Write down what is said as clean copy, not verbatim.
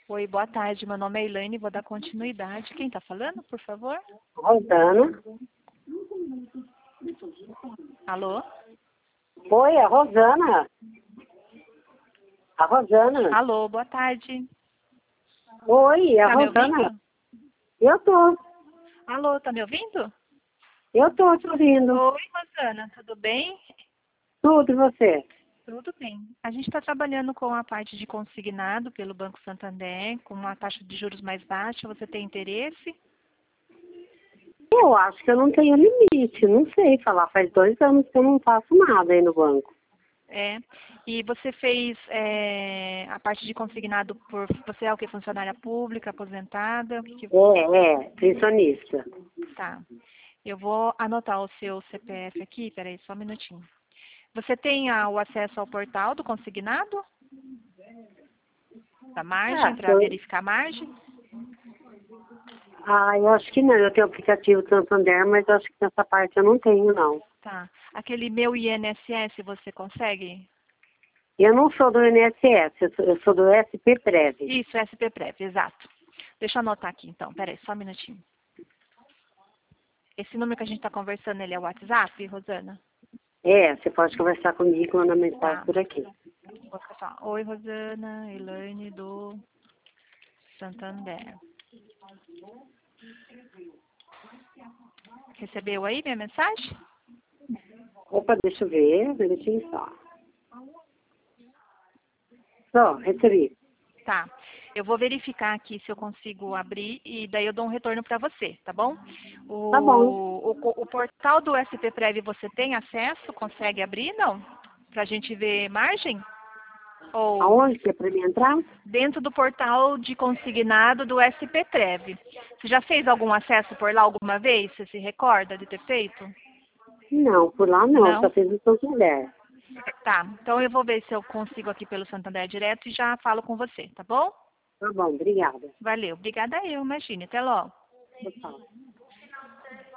Oi, boa tarde. Meu nome é Elaine, vou dar continuidade. Quem está falando, por favor? Rosana. Alô? Oi, a Rosana. A Rosana. Alô, boa tarde. Oi, a Tá me Rosana. ouvindo? Eu tô. Alô, tá me ouvindo? Eu tô te ouvindo. Oi, Rosana, tudo bem? Tudo e você? Tudo bem. A gente está trabalhando com a parte de consignado pelo Banco Santander, com uma taxa de juros mais baixa. Você tem interesse? Eu acho que eu não tenho limite. Não sei falar. Faz 2 anos que eu não faço nada aí no banco. É. E você fez a parte de consignado por... Você é o que? Funcionária pública, aposentada? Pensionista. Tá. Eu vou anotar o seu CPF aqui. Peraí, só um minutinho. Você tem o acesso ao portal do consignado? Da margem, para Eu, verificar a margem? eu acho que não. Eu tenho o aplicativo do Santander, mas eu acho que nessa parte eu não tenho, não. Tá. Aquele meu INSS, você consegue? Eu não sou do INSS, eu sou do SP Prev. Isso, SPPrev, exato. Deixa eu anotar aqui, então. Peraí, só um minutinho. Esse número que a gente está conversando, ele é o WhatsApp, Rosana? Você pode conversar comigo, mandar mensagem Tá. por aqui. Vou ficar só. Oi, Rosana, Elaine do Santander. Recebeu aí minha mensagem? Opa, deixa eu ver, um minutinho só. Só, recebi. Tá. Eu vou verificar aqui se eu consigo abrir e daí eu dou um retorno para você, tá bom? Tá bom. O portal do SPPrev você tem acesso? Consegue abrir, não? Para a gente ver margem? Ou Aonde que é pra mim entrar? dentro do portal de consignado do SPPrev. Você já fez algum acesso por lá alguma vez? Você se recorda de ter feito? Não, por lá não, só Não? fiz o Santander. Tá. Então eu vou ver se eu consigo aqui pelo Santander direto e já falo com você, tá bom? Tá bom, obrigada. Valeu. Obrigada eu, imagine. Até logo. Tchau.